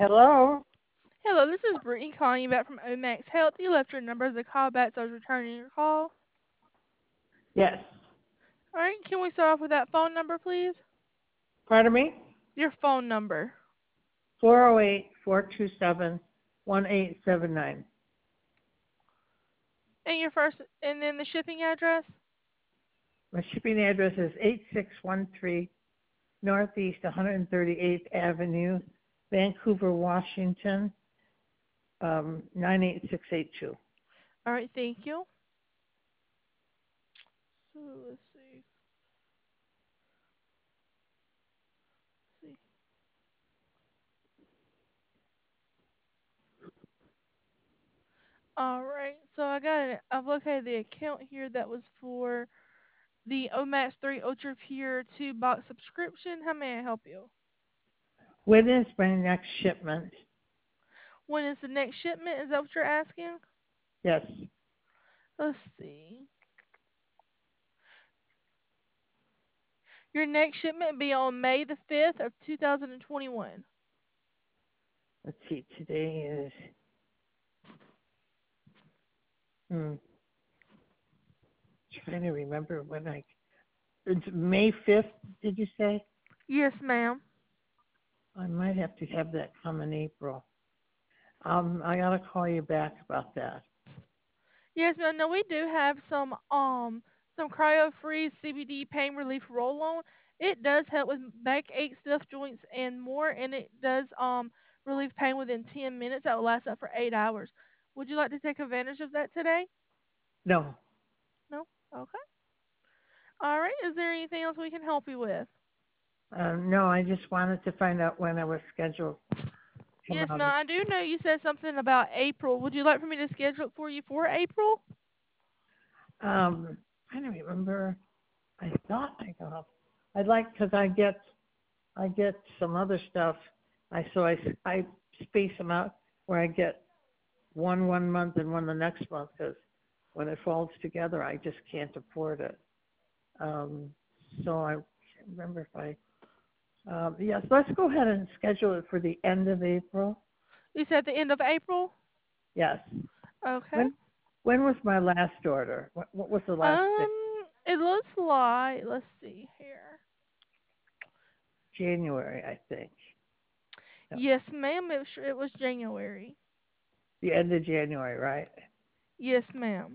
Hello? Hello, this is Brittany calling you back from Omax Health. You left your number as a callback, so I was returning your call. Yes. All right, can we start off with that phone number, please? Pardon me? Your phone number. 408-427-1879. And your first, and then the shipping address? My shipping address is 8613 Northeast 138th Avenue, Vancouver, Washington, 98682. All right, thank you. So, let's see. See. All right, so I got it. I've located the account here that was for the Omax 3 Ultra Pure 2-box subscription. How may I help you? When is my next shipment? When is the next shipment? Is that what you're asking? Yes. Let's see. Your next shipment be on May the 5th of 2021. Let's see. Today is hmm, trying to remember when it's May 5th, did you say? Yes, ma'am. I might have to have that come in April. I gotta call you back about that. Yes, ma'am. No, we do have some cryo free CBD pain relief roll on. It does help with backache, stiff joints, and more, and it does relieve pain within 10 minutes. That will last up for 8 hours. Would you like to take advantage of that today? No, No. Okay. All right. Is there anything else we can help you with? no, I just wanted to find out when I was scheduled to come Yes, out. ma'am. I do know you said something about April. Would you like for me to schedule it for you for April? I don't remember. I thought I'd like because I get some other stuff. I space them out where I get one month and one the next month because when it falls together, I just can't afford it. Um, so I can't remember if I. Yes, let's go ahead and schedule it for the end of April. You said the end of April? Yes. Okay. When when was my last order? What was the last day? It looks like, let's see here. January, I think. No, Yes, ma'am. It was January. the end of January, right? Yes, ma'am.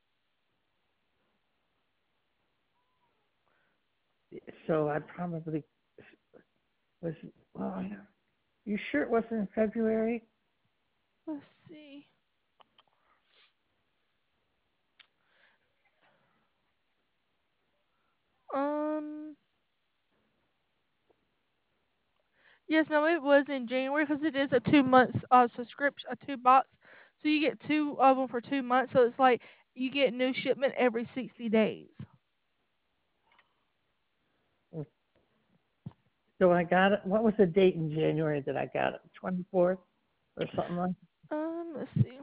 So I probably was. Well, you sure it wasn't in February? Let's see. Um, yes, no, it was in January because it is a 2 months subscription, a 2 box. So you get two of them for 2 months. So it's like you get new shipment every 60 days. So I got it. What was the date in January that I got it? 24th or something like Let's see.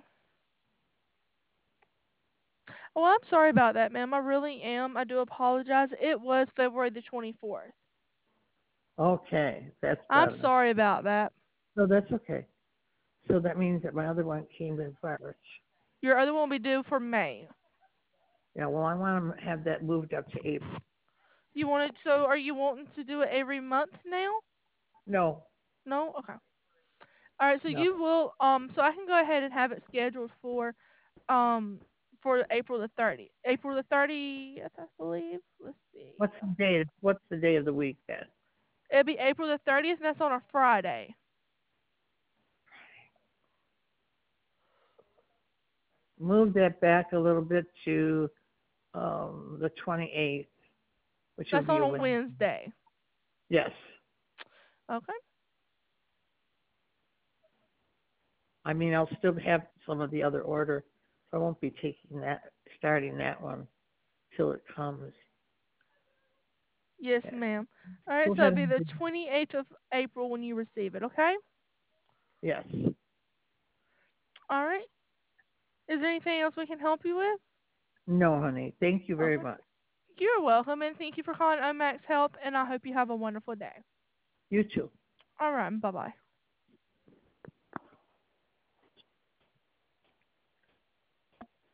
Oh, I'm sorry about that, ma'am. I really am. I do apologize. It was February the 24th. that? Okay, that's I'm better. sorry about that. So that's okay. So that means that my other one came in March. Your other one will be due for May. Yeah, well, I want to have that moved up to April. You want it, so are you wanting to do it every month now? No, No? Okay. All right, so no. you will so I can go ahead and have it scheduled um for April the 30th. April the 30th, I believe. Let's see. What's the day? What's the day of the week then? It'll be April the 30th, and that's on a Friday. Move that back a little bit to the 28th, which will That's be on a a Wednesday. Wednesday. Yes. Okay. I mean, I'll still have some of the other order, so I won't be starting that one till it comes. Yes, Yeah. ma'am. All right, Go so it'll ahead be and the do. 28th of April when you receive it, okay? Yes. All right. Is there anything else we can help you with? No, honey. Thank you very Okay. much. You're welcome, and thank you for calling Omax Help, and I hope you have a wonderful day. You too. All right, bye bye.